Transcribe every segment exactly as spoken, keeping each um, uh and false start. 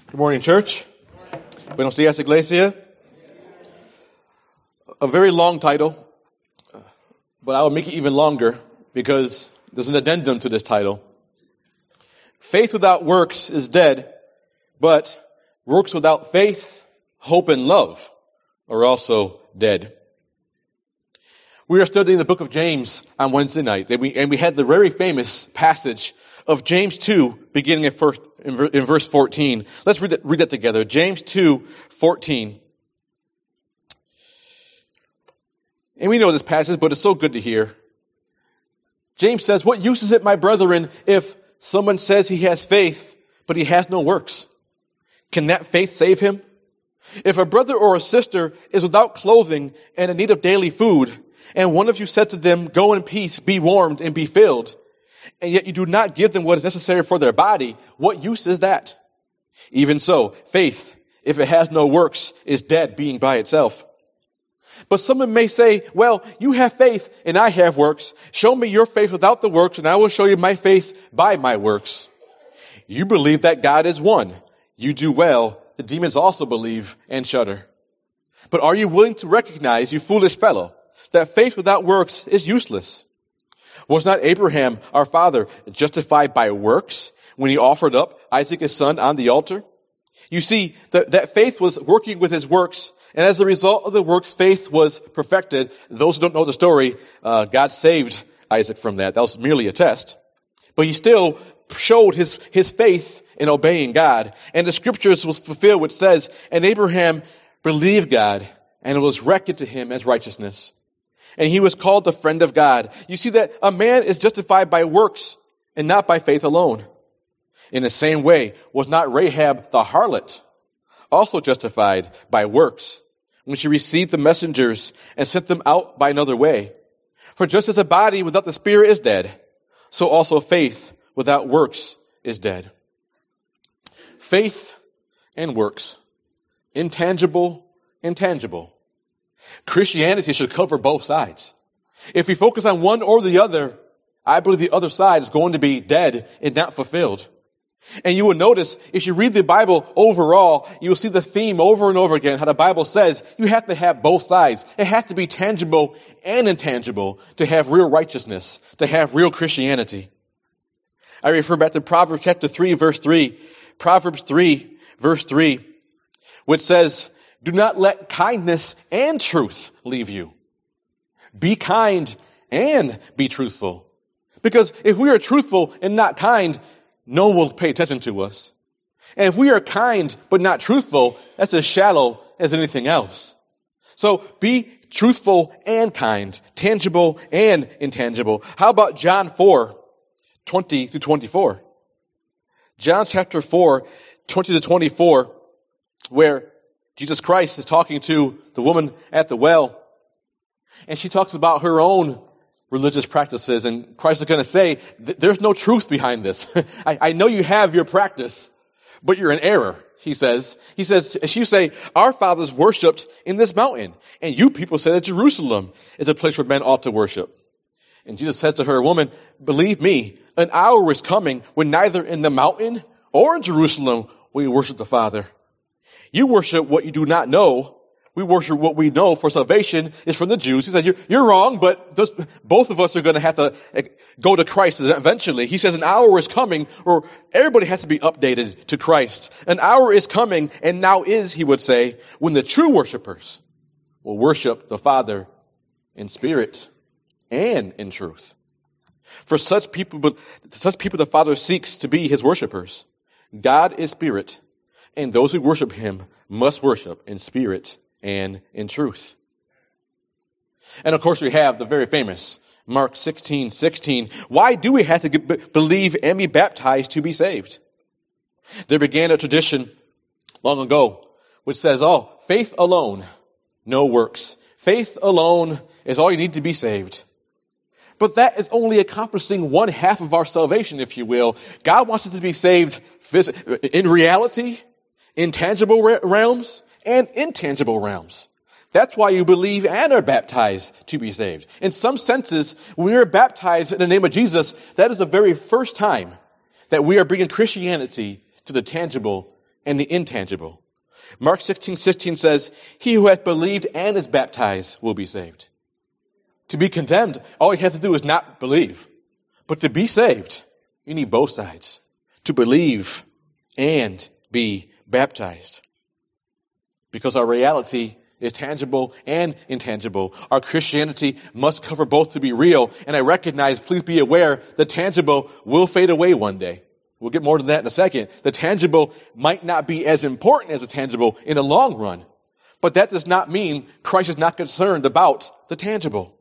Good morning, church. Buenos dias, iglesia. A very long title, but I will make it even longer because there's an addendum to this title. Faith without works is dead, but works without faith, hope, and love are also dead. We are studying the book of James on Wednesday night, and we, and we had the very famous passage of James two, beginning at first, in, in verse fourteen. Let's read that, read that together. James two, fourteen. And we know this passage, but it's so good to hear. James says, "What use is it, my brethren, if someone says he has faith, but he has no works? Can that faith save him? If a brother or a sister is without clothing and in need of daily food, and one of you said to them, 'Go in peace, be warmed and be filled,' and yet you do not give them what is necessary for their body, what use is that? Even so, faith, if it has no works, is dead, being by itself. But someone may say, 'Well, you have faith and I have works. Show me your faith without the works, and I will show you my faith by my works.' You believe that God is one. You do well. The demons also believe and shudder. But are you willing to recognize, you foolish fellow, that faith without works is useless? Was not Abraham, our father, justified by works when he offered up Isaac his son on the altar? You see, that, that faith was working with his works, and as a result of the works, faith was perfected. Those who don't know the story, uh, God saved Isaac from that. That was merely a test. But he still showed his, his faith in obeying God. And the scriptures was fulfilled, which says, "And Abraham believed God, and it was reckoned to him as righteousness. And he was called the friend of God." You see that a man is justified by works and not by faith alone. In the same way, was not Rahab the harlot also justified by works when she received the messengers and sent them out by another way? For just as a body without the spirit is dead, so also faith without works is dead. Faith and works. Intangible, intangible. Christianity should cover both sides. If we focus on one or the other, I believe the other side is going to be dead and not fulfilled. And you will notice, if you read the Bible overall, you will see the theme over and over again, how the Bible says you have to have both sides. It has to be tangible and intangible to have real righteousness, to have real Christianity. I refer back to Proverbs chapter three, verse three. Proverbs three, verse three, which says, "Do not let kindness and truth leave you. Be kind and be truthful." Because if we are truthful and not kind, no one will pay attention to us. And if we are kind but not truthful, that's as shallow as anything else. So be truthful and kind, tangible and intangible. How about John four, twenty to twenty-four? John chapter four, twenty to twenty-four, where Jesus Christ is talking to the woman at the well, and she talks about her own religious practices, and Christ is going to say, there's no truth behind this. I, I know you have your practice, but you're in error, he says. He says, she say, "Our fathers worshipped in this mountain, and you people say that Jerusalem is a place where men ought to worship." And Jesus says to her, "Woman, believe me, an hour is coming when neither in the mountain or in Jerusalem will you worship the Father. You worship what you do not know. We worship what we know, for salvation is from the Jews." He said, you're, you're wrong, but those, both of us are going to have to go to Christ eventually. He says an hour is coming, or everybody has to be updated to Christ. An hour is coming, and now is, he would say, when the true worshipers will worship the Father in spirit and in truth. For such people, such people the Father seeks to be his worshipers. God is spirit, and those who worship him must worship in spirit and in truth. And of course we have the very famous Mark sixteen sixteen. Why do we have to get, believe and be baptized to be saved? There began a tradition long ago which says, oh, faith alone, no works. Faith alone is all you need to be saved. But that is only accomplishing one half of our salvation, if you will. God wants us to be saved in reality, in tangible realms, and intangible realms. That's why you believe and are baptized to be saved. In some senses, when we are baptized in the name of Jesus, that is the very first time that we are bringing Christianity to the tangible and the intangible. Mark sixteen sixteen says, he who hath believed and is baptized will be saved. To be condemned, all you have to do is not believe. But to be saved, you need both sides. To believe and be baptized. Because our reality is tangible and intangible. Our Christianity must cover both to be real. And I recognize, please be aware, the tangible will fade away one day. We'll get more to that in a second. The tangible might not be as important as the tangible in the long run. But that does not mean Christ is not concerned about the tangible.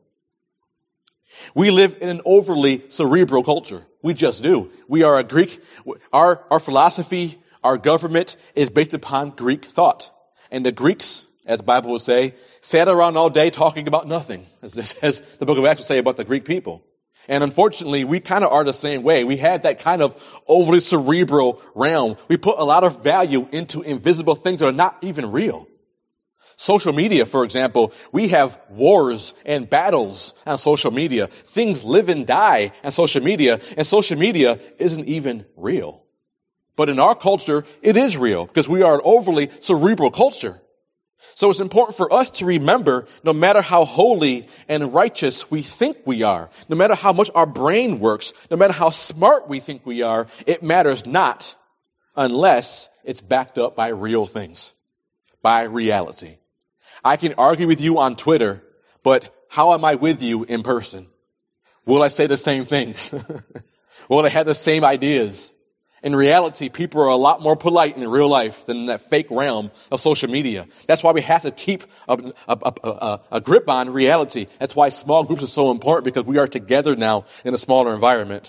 We live in an overly cerebral culture. We just do. We are a Greek. Our, our philosophy, our government is based upon Greek thought. And the Greeks, as the Bible will say, sat around all day talking about nothing, as, as the book of Acts will say about the Greek people. And unfortunately, we kind of are the same way. We have that kind of overly cerebral realm. We put a lot of value into invisible things that are not even real. Social media, for example, we have wars and battles on social media. Things live and die on social media, and social media isn't even real. But in our culture, it is real because we are an overly cerebral culture. So it's important for us to remember, no matter how holy and righteous we think we are, no matter how much our brain works, no matter how smart we think we are, it matters not unless it's backed up by real things, by reality. I can argue with you on Twitter, but how am I with you in person? Will I say the same things? Will I have the same ideas? In reality, people are a lot more polite in real life than in that fake realm of social media. That's why we have to keep a, a, a, a, a grip on reality. That's why small groups are so important, because we are together now in a smaller environment.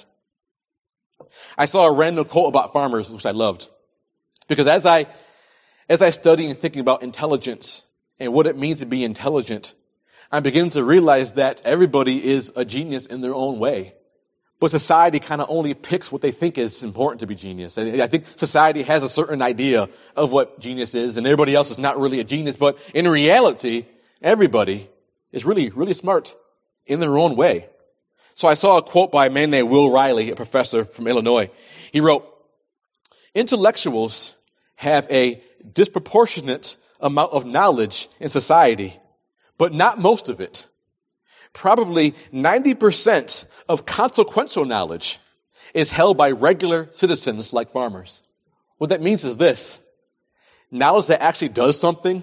I saw a random quote about farmers, which I loved. Because as I, as I study and thinking about intelligence and what it means to be intelligent, I'm beginning to realize that everybody is a genius in their own way. But society kind of only picks what they think is important to be genius. And I think society has a certain idea of what genius is, and everybody else is not really a genius. But in reality, everybody is really, really smart in their own way. So I saw a quote by a man named Will Riley, a professor from Illinois. He wrote, "Intellectuals have a disproportionate amount of knowledge in society, but not most of it. Probably ninety percent of consequential knowledge is held by regular citizens like farmers." What that means is this: knowledge that actually does something,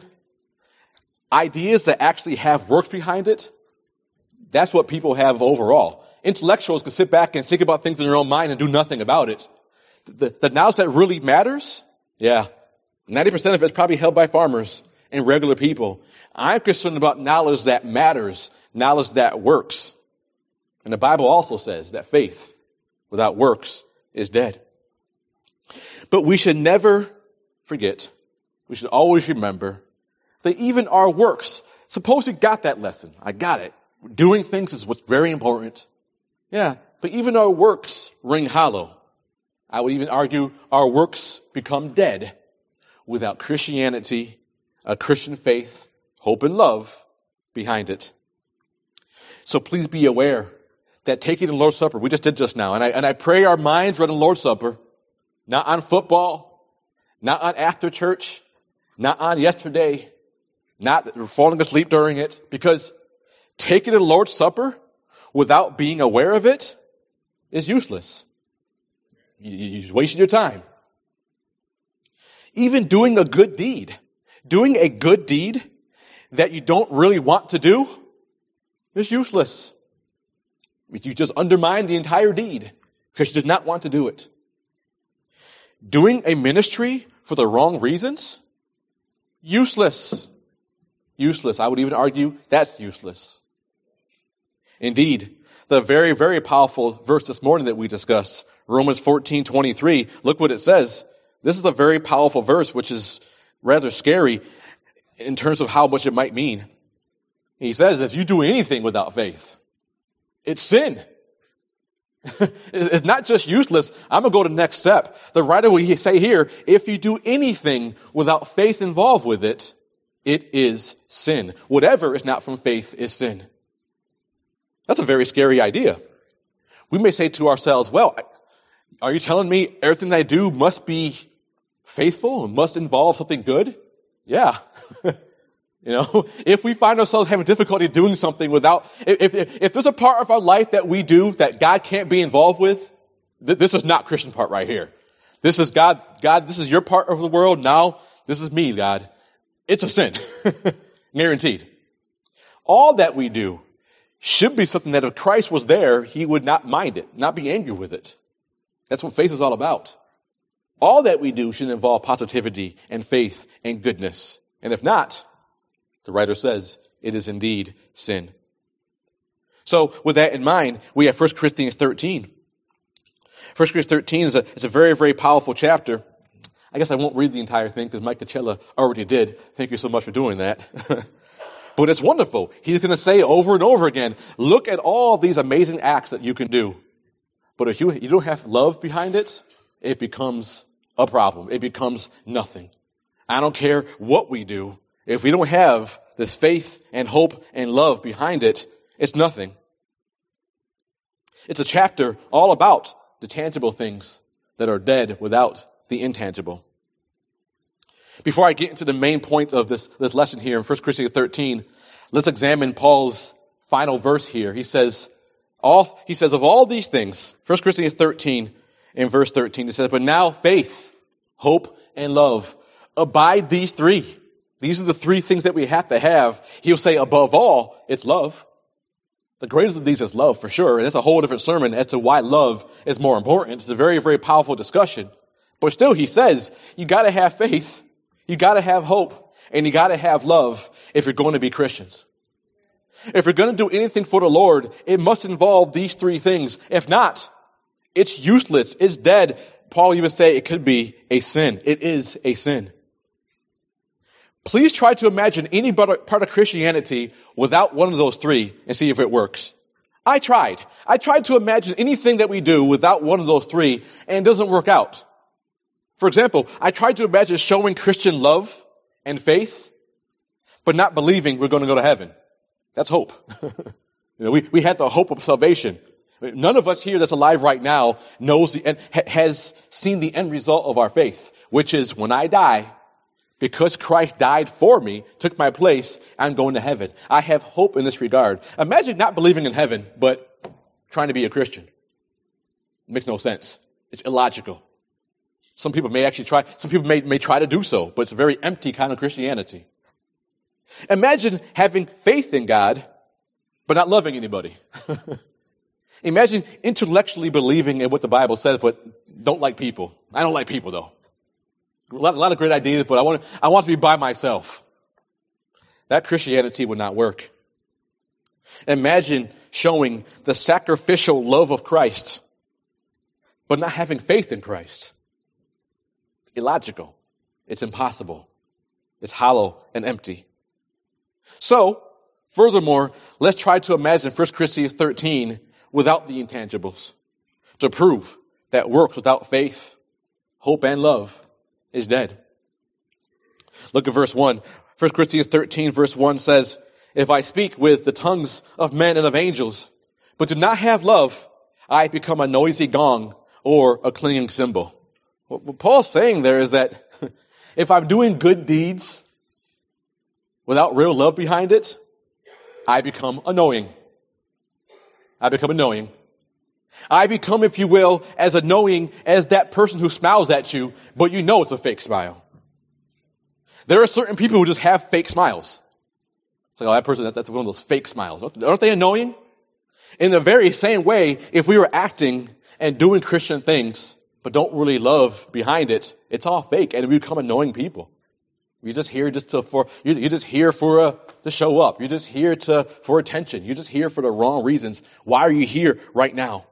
ideas that actually have work behind it, that's what people have overall. Intellectuals can sit back and think about things in their own mind and do nothing about it. The, the knowledge that really matters, yeah, ninety percent of it's probably held by farmers and regular people. I'm concerned about knowledge that matters, knowledge that works. And the Bible also says that faith without works is dead. But we should never forget, we should always remember that even our works, suppose you got that lesson. I got it. Doing things is what's very important. Yeah, but even our works ring hollow. I would even argue our works become dead without Christianity, a Christian faith, hope and love behind it. So please be aware that taking the Lord's Supper, we just did just now, and I, and I pray our minds run the Lord's Supper, not on football, not on after church, not on yesterday, not falling asleep during it, because taking the Lord's Supper without being aware of it is useless. You, you just wasted your time. Even doing a good deed, doing a good deed that you don't really want to do is useless. You just undermine the entire deed because you did not want to do it. Doing a ministry for the wrong reasons, useless. Useless. I would even argue that's useless. Indeed, the very, very powerful verse this morning that we discussed, Romans fourteen twenty-three, look what it says. This is a very powerful verse, which is rather scary in terms of how much it might mean. He says, if you do anything without faith, it's sin. It's not just useless. I'm going to go to the next step. The writer will say here, if you do anything without faith involved with it, it is sin. Whatever is not from faith is sin. That's a very scary idea. We may say to ourselves, well, are you telling me everything I do must be faithful and must involve something good? Yeah. You know, if we find ourselves having difficulty doing something without, if, if, if there's a part of our life that we do that God can't be involved with, th- this is not Christian part right here. This is God, God, this is your part of the world. Now, this is me, God. It's a sin. Guaranteed. All that we do should be something that if Christ was there, he would not mind it, not be angry with it. That's what faith is all about. All that we do should involve positivity and faith and goodness. And if not, the writer says, it is indeed sin. So with that in mind, we have First Corinthians thirteen. First Corinthians thirteen is a, is a very, very powerful chapter. I guess I won't read the entire thing because Mike Coachella already did. Thank you so much for doing that. But it's wonderful. He's going to say over and over again, look at all these amazing acts that you can do. But if you, you don't have love behind it, it becomes a problem. It becomes nothing. I don't care what we do. If we don't have this faith and hope and love behind it, it's nothing. It's a chapter all about the tangible things that are dead without the intangible. Before I get into the main point of this, this lesson here in First Corinthians thirteen, let's examine Paul's final verse here. He says, all, he says, of all these things, First Corinthians thirteen, in verse thirteen, he says, but now faith, hope, and love, abide these three. These are the three things that we have to have. He'll say, above all, it's love. The greatest of these is love, for sure. And it's a whole different sermon as to why love is more important. It's a very, very powerful discussion. But still, he says, you got to have faith, you got to have hope, and you got to have love if you're going to be Christians. If you're going to do anything for the Lord, it must involve these three things. If not, it's useless. It's dead. Paul even say it could be a sin. It is a sin. Please try to imagine any part of Christianity without one of those three and see if it works. I tried. I tried to imagine anything that we do without one of those three, and it doesn't work out. For example, I tried to imagine showing Christian love and faith, but not believing we're going to go to heaven. That's hope. you know, we, we had the hope of salvation. None of us here that's alive right now knows the end, has seen the end result of our faith, which is when I die, because Christ died for me, took my place, I'm going to heaven. I have hope in this regard. Imagine not believing in heaven, but trying to be a Christian. It makes no sense. It's illogical. Some people may actually try, some people may, may try to do so, but it's a very empty kind of Christianity. Imagine having faith in God, but not loving anybody. Imagine intellectually believing in what the Bible says, but don't like people. I don't like people, though. A lot, a lot of great ideas, but I want, I want to be by myself. That Christianity would not work. Imagine showing the sacrificial love of Christ, but not having faith in Christ. It's illogical. It's impossible. It's hollow and empty. So, furthermore, let's try to imagine First Corinthians thirteen without the intangibles to prove that works without faith, hope, and love is dead. Look at verse one. First Corinthians thirteen verse one says, if I speak with the tongues of men and of angels, but do not have love, I become a noisy gong or a clanging cymbal. What Paul's saying there is that if I'm doing good deeds without real love behind it, I become annoying. I become annoying. I become, if you will, as annoying as that person who smiles at you, but you know it's a fake smile. There are certain people who just have fake smiles. It's like, oh, that person, that's, that's one of those fake smiles. Aren't they annoying? In the very same way, if we were acting and doing Christian things, but don't really love behind it, it's all fake, and we become annoying people. You're just here just to for you're, you're just here for a, to show up. You're just here to for attention. You're just here for the wrong reasons. Why are you here right now?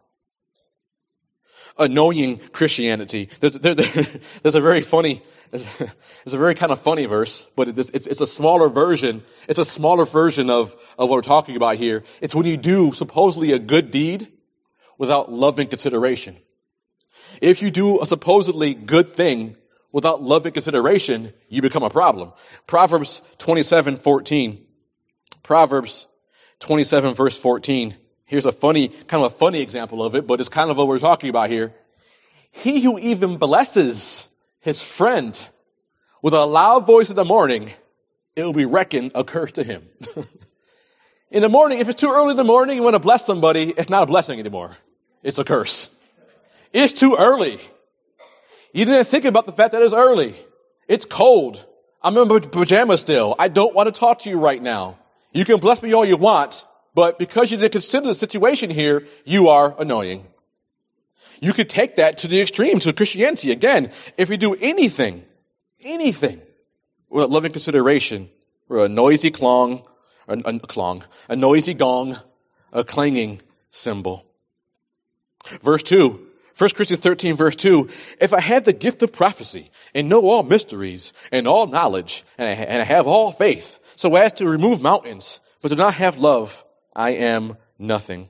Annoying Christianity. There's, there, there, there's a very funny, there's a very kind of funny verse, but it's, it's, it's a smaller version. It's a smaller version of, of what we're talking about here. It's when you do supposedly a good deed without loving consideration. If you do a supposedly good thing without loving consideration, you become a problem. Proverbs twenty-seven fourteen. Proverbs twenty-seven verse fourteen. Here's a funny, kind of a funny example of it, but it's kind of what we're talking about here. He who even blesses his friend with a loud voice in the morning, it will be reckoned a curse to him. In the morning, if it's too early in the morning, you want to bless somebody, it's not a blessing anymore. It's a curse. It's too early. You didn't think about the fact that it's early. It's cold. I'm in my pajamas still. I don't want to talk to you right now. You can bless me all you want, but because you didn't consider the situation here, you are annoying. You could take that to the extreme, to Christianity. Again, if we do anything, anything, with loving consideration, we're a noisy clong, a, a clong, a noisy gong, a clanging cymbal. Verse two, First Corinthians thirteen, verse two, if I had the gift of prophecy and know all mysteries and all knowledge and I, and I have all faith so as to remove mountains, but do not have love, I am nothing.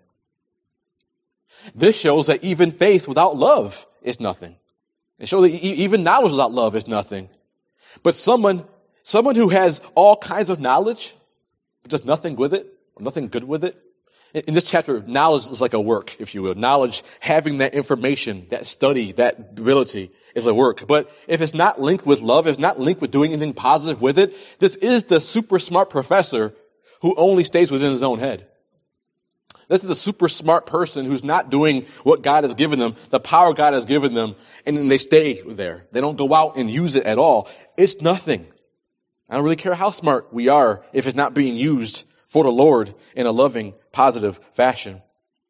This shows that even faith without love is nothing. It shows that even knowledge without love is nothing. But someone, someone who has all kinds of knowledge, but does nothing with it, or nothing good with it. In this chapter, knowledge is like a work, if you will. Knowledge, having that information, that study, that ability is a work. But if it's not linked with love, if it's not linked with doing anything positive with it, this is the super smart professor who only stays within his own head. This is a super smart person who's not doing what God has given them, the power God has given them, and then they stay there. They don't go out and use it at all. It's nothing. I don't really care how smart we are if it's not being used for the Lord in a loving, positive fashion.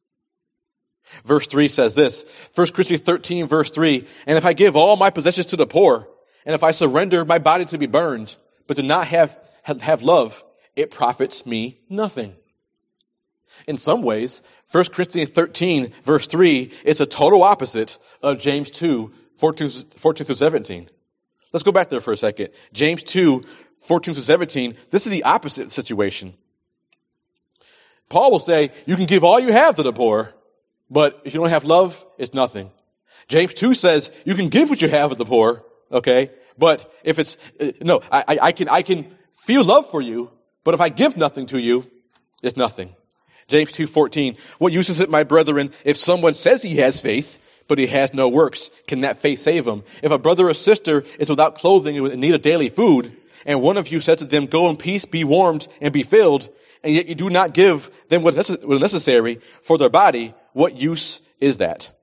Verse three says this, First Corinthians thirteen, verse three, and if I give all my possessions to the poor, and if I surrender my body to be burned, but do not have, have, have love, it profits me nothing. In some ways, First Corinthians thirteen, verse three, is a total opposite of James two, fourteen through seventeen. Let's go back there for a second. James two, fourteen through seventeen, this is the opposite situation. Paul will say, you can give all you have to the poor, but if you don't have love, it's nothing. James two says, you can give what you have to the poor, okay? But if it's, uh, no, I, I, I can, I can feel love for you, but if I give nothing to you, it's nothing. James two fourteen, what use is it, my brethren, if someone says he has faith, but he has no works? Can that faith save him? If a brother or sister is without clothing and in need of daily food, and one of you says to them, go in peace, be warmed, and be filled, and yet you do not give them what is necessary for their body, what use is that?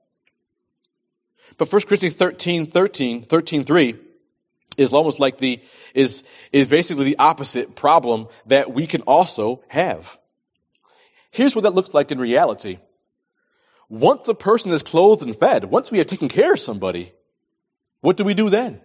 But First Corinthians thirteen, thirteen, thirteen, three is almost like the, is, is basically the opposite problem that we can also have. Here's what that looks like in reality. Once a person is clothed and fed, once we have taken care of somebody, what do we do then?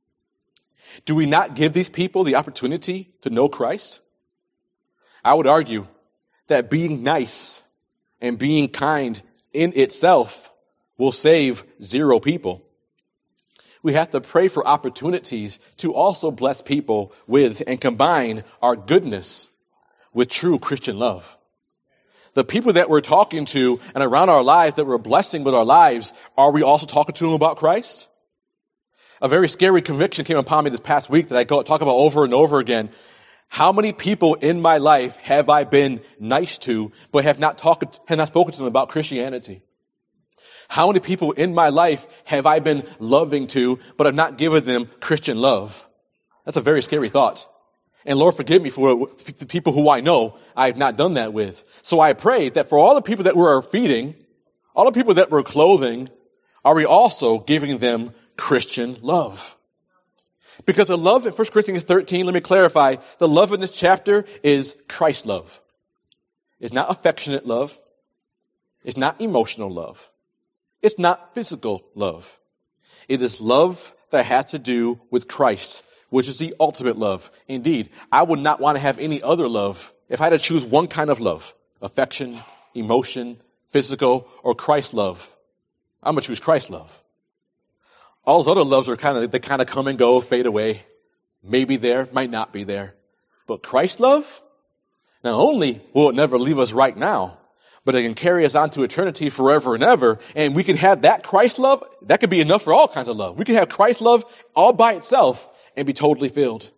Do we not give these people the opportunity to know Christ? I would argue that being nice and being kind in itself will save zero people. We have to pray for opportunities to also bless people with and combine our goodness with true Christian love. The people that we're talking to and around our lives that we're blessing with our lives, are we also talking to them about Christ? A very scary conviction came upon me this past week that I go talk about over and over again. How many people in my life have I been nice to, but have not talked, have not spoken to them about Christianity? How many people in my life have I been loving to, but have not given them Christian love? That's a very scary thought. And Lord, forgive me for the people who I know I have not done that with. So I pray that for all the people that we're feeding, all the people that we're clothing, are we also giving them Christian love? Because the love in First Corinthians thirteen, let me clarify, the love in this chapter is Christ love. It's not affectionate love. It's not emotional love. It's not physical love. It is love that has to do with Christ, which is the ultimate love. Indeed, I would not want to have any other love. If I had to choose one kind of love, affection, emotion, physical, or Christ love, I'm going to choose Christ love. All those other loves are kind of, they kind of come and go, fade away. Maybe there, might not be there. But Christ love, not only will it never leave us right now, but it can carry us on to eternity forever and ever. And we can have that Christ love, that could be enough for all kinds of love. We can have Christ love all by itself and be totally filled.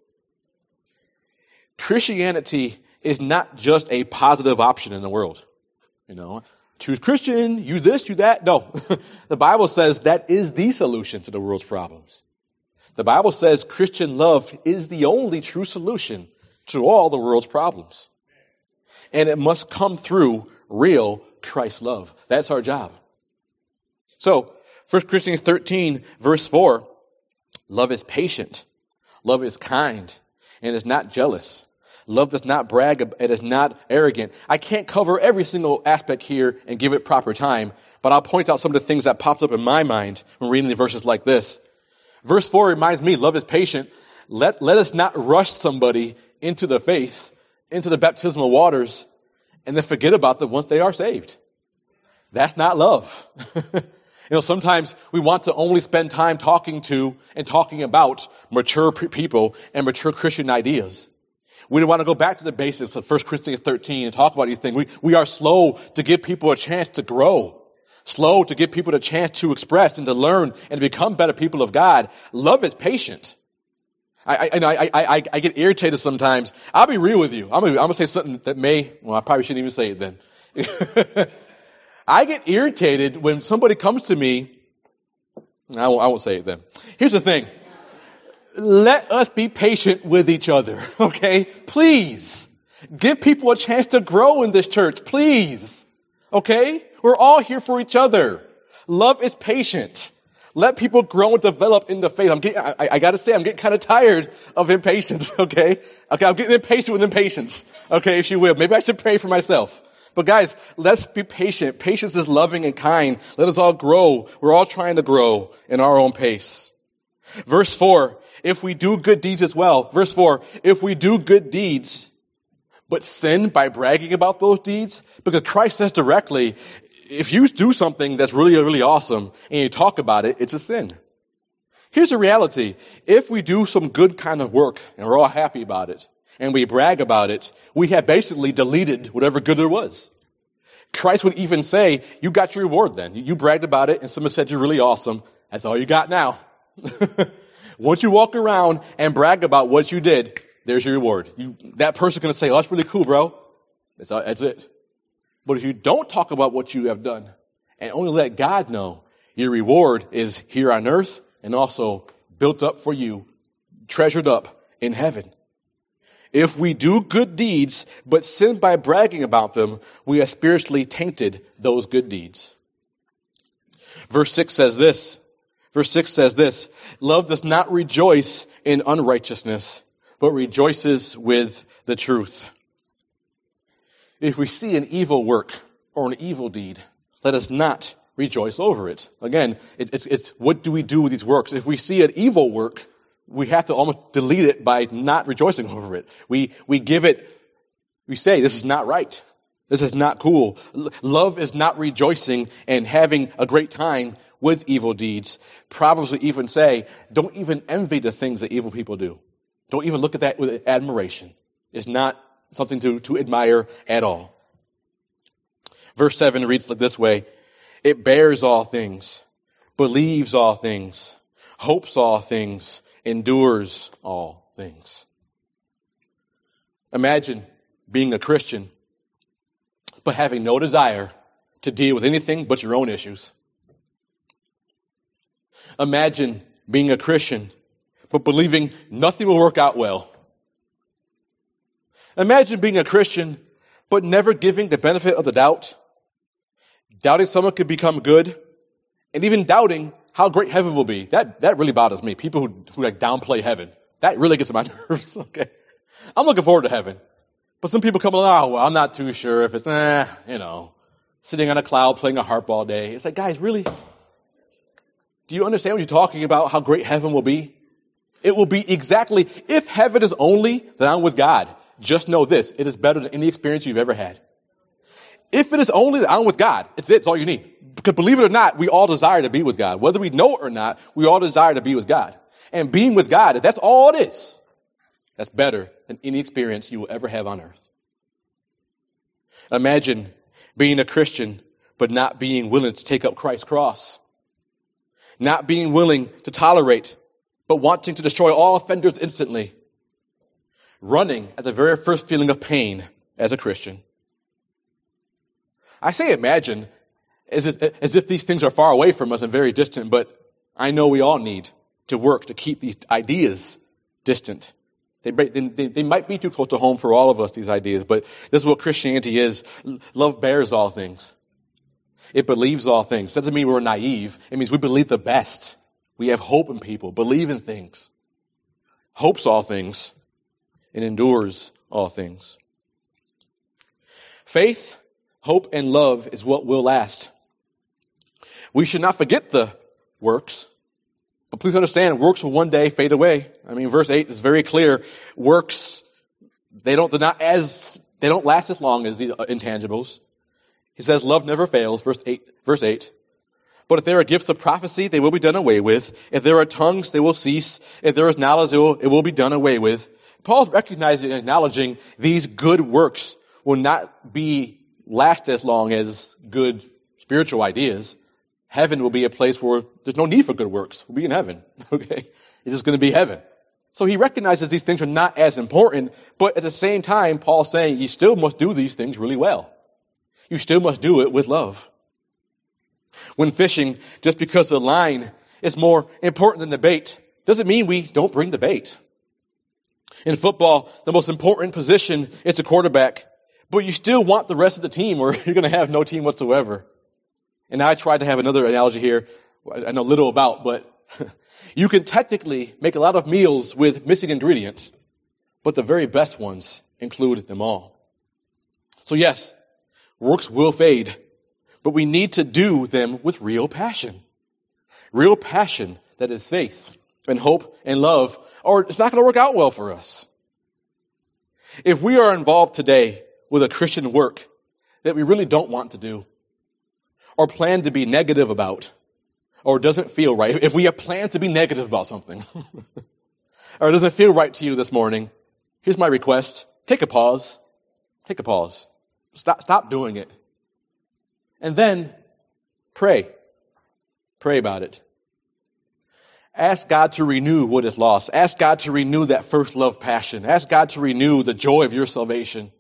Christianity is not just a positive option in the world. You know, choose Christian, you this, you that. No, the Bible says that is the solution to the world's problems. The Bible says Christian love is the only true solution to all the world's problems. And it must come through real Christ love. That's our job. So, First Corinthians thirteen, verse four, love is patient, love is kind, and is not jealous. Love does not brag, it is not arrogant. I can't cover every single aspect here and give it proper time, but I'll point out some of the things that popped up in my mind when reading the verses like this. Verse four reminds me, love is patient. Let, let us not rush somebody into the faith, into the baptismal waters, and then forget about them once they are saved. That's not love. You know, sometimes we want to only spend time talking to and talking about mature people and mature Christian ideas. We don't want to go back to the basics of First Corinthians thirteen and talk about these things. We, we are slow to give people a chance to grow. Slow to give people a chance to express and to learn and to become better people of God. Love is patient. I, I, I, I, I get irritated sometimes. I'll be real with you. I'm going to say something that may, well, I probably shouldn't even say it then. I get irritated when somebody comes to me. I won't, I won't say it then. Here's the thing. Let us be patient with each other, okay? Please. Give people a chance to grow in this church, please. Okay? We're all here for each other. Love is patient. Let people grow and develop in the faith. I'm getting, I, I gotta say, I'm getting kind of tired of impatience, okay? Okay, I'm getting impatient with impatience, okay, if you will. Maybe I should pray for myself. But guys, let's be patient. Patience is loving and kind. Let us all grow. We're all trying to grow in our own pace. Verse four, if we do good deeds as well. Verse four, if we do good deeds, but sin by bragging about those deeds, because Christ says directly, if you do something that's really, really awesome and you talk about it, it's a sin. Here's the reality. If we do some good kind of work and we're all happy about it and we brag about it, we have basically deleted whatever good there was. Christ would even say, you got your reward then. You bragged about it and someone said you're really awesome. That's all you got now. Once you walk around and brag about what you did, there's your reward. You, that person's going to say, oh, that's really cool, bro. That's, all, that's it. But if you don't talk about what you have done and only let God know, your reward is here on earth and also built up for you, treasured up in heaven. If we do good deeds, but sin by bragging about them, we have spiritually tainted those good deeds. Verse six says this. Verse six says this. Love does not rejoice in unrighteousness, but rejoices with the truth. If we see an evil work or an evil deed, let us not rejoice over it. Again, it, it's, it's what do we do with these works? If we see an evil work, we have to almost delete it by not rejoicing over it. We, we give it, we say, this is not right. This is not cool. Love is not rejoicing and having a great time with evil deeds. Proverbs would even say, don't even envy the things that evil people do. Don't even look at that with admiration. It's not something to, to admire at all. Verse seven reads like this way. It bears all things, believes all things, hopes all things, endures all things. Imagine being a Christian, but having no desire to deal with anything but your own issues. Imagine being a Christian, but believing nothing will work out well. Imagine being a Christian, but never giving the benefit of the doubt. Doubting someone could become good, and even doubting how great heaven will be. That that really bothers me. People who, who like downplay heaven. That really gets on my nerves. Okay, I'm looking forward to heaven. But some people come along, oh, well, I'm not too sure if it's, eh, you know, sitting on a cloud playing a harp all day. It's like, guys, really? Do you understand what you're talking about, how great heaven will be? It will be exactly, if heaven is only that I'm with God, just know this, it is better than any experience you've ever had. If it is only that I'm with God, it's it, it's all you need. Because believe it or not, we all desire to be with God. Whether we know it or not, we all desire to be with God. And being with God, if that's all it is, that's better than any experience you will ever have on earth. Imagine being a Christian, but not being willing to take up Christ's cross. Not being willing to tolerate, but wanting to destroy all offenders instantly. Running at the very first feeling of pain as a Christian. I say imagine as if, as if these things are far away from us and very distant, but I know we all need to work to keep these ideas distant. They, they, they might be too close to home for all of us, these ideas, but this is what Christianity is. Love bears all things. It believes all things. Doesn't mean we're naive. It means we believe the best. We have hope in people, believe in things, hopes all things, and endures all things. Faith, hope, and love is what will last. We should not forget the works, but please understand, works will one day fade away. I mean, verse eight is very clear. Works, they don't, they're not as, they don't last as long as the intangibles. He says, love never fails, verse eight, verse eight. But if there are gifts of prophecy, they will be done away with. If there are tongues, they will cease. If there is knowledge, it will, it will be done away with. Paul's recognizing and acknowledging these good works will not be last as long as good spiritual ideas. Heaven will be a place where there's no need for good works. We'll be in heaven, okay? It's just going to be heaven. So he recognizes these things are not as important, but at the same time, Paul's saying you still must do these things really well. You still must do it with love. When fishing, just because the line is more important than the bait, doesn't mean we don't bring the bait. In football, the most important position is the quarterback, but you still want the rest of the team or you're going to have no team whatsoever. And I tried to have another analogy here, I know little about, but you can technically make a lot of meals with missing ingredients, but the very best ones include them all. So yes, works will fade, but we need to do them with real passion. Real passion that is faith and hope and love, or it's not going to work out well for us. If we are involved today with a Christian work that we really don't want to do, or plan to be negative about, or doesn't feel right, if we have planned to be negative about something, or it doesn't feel right to you this morning, here's my request. Take a pause. Take a pause. Stop, stop doing it. And then pray. Pray about it. Ask God to renew what is lost. Ask God to renew that first love passion. Ask God to renew the joy of your salvation.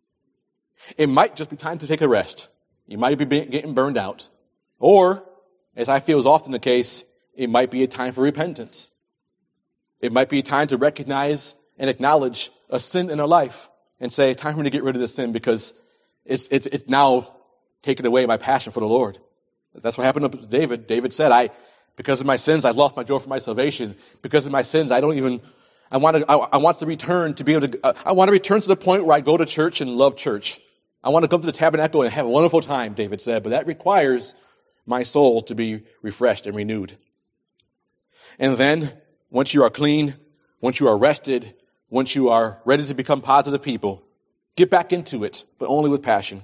It might just be time to take a rest. You might be getting burned out. Or, as I feel is often the case, it might be a time for repentance. It might be a time to recognize and acknowledge a sin in our life and say, time for me to get rid of this sin because it's, it's, it's now taken away my passion for the Lord. That's what happened to David. David said, I, because of my sins, I've lost my joy for my salvation. Because of my sins, I don't even, I want to, I, I want to return to be able to, uh, I want to return to the point where I go to church and love church. I want to come to the tabernacle and have a wonderful time, David said, but that requires my soul to be refreshed and renewed. And then, once you are clean, once you are rested, once you are ready to become positive people, get back into it, but only with passion.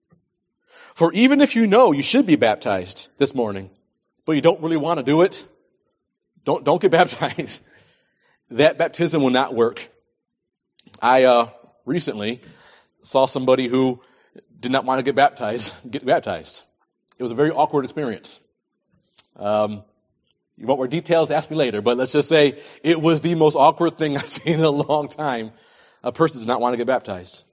For even if you know you should be baptized this morning, but you don't really want to do it, don't, don't get baptized. That baptism will not work. I, uh, recently saw somebody who did not want to get baptized, get baptized. It was a very awkward experience. Um, you want more details? Ask me later. But let's just say it was the most awkward thing I've seen in a long time. A person did not want to get baptized.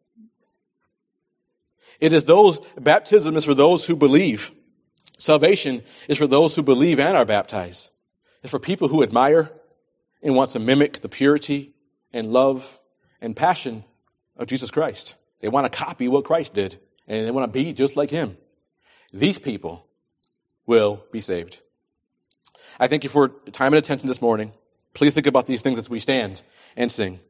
It is those, baptism is for those who believe. Salvation is for those who believe and are baptized. It's for people who admire and want to mimic the purity and love and passion of Jesus Christ. They want to copy what Christ did, and they want to be just like him. These people will be saved. I thank you for time and attention this morning. Please think about these things as we stand and sing.